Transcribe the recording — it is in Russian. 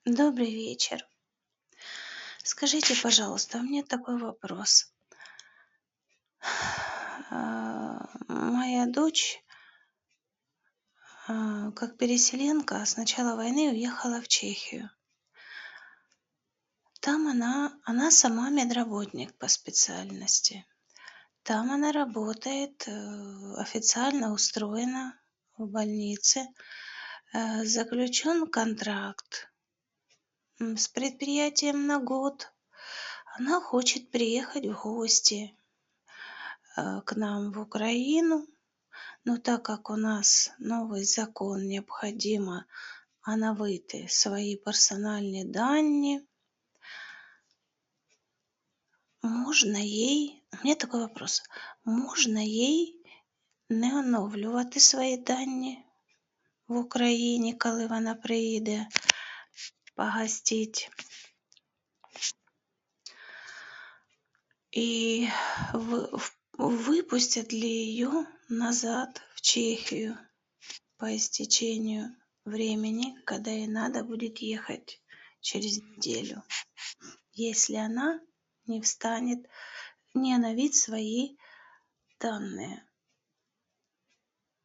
Добрый вечер. Скажите, пожалуйста, у меня такой вопрос. Моя дочь, как переселенка, с начала войны уехала в Чехию. Там она сама медработник по специальности. Там она работает, официально устроена в больнице. Заключен контракт с предприятием на год. Она хочет приехать в гости к нам в Украину. Но так как у нас новий закон, необходимо оновити свої персональні дані, можна їй, у мене такий вопрос, можна їй не оновлювати свої дані в Україні, коли вона приїде погостить? И выпустят ли ее назад в Чехию по истечению времени, когда ей надо будет ехать через неделю, если она не встанет, не обновит свои данные.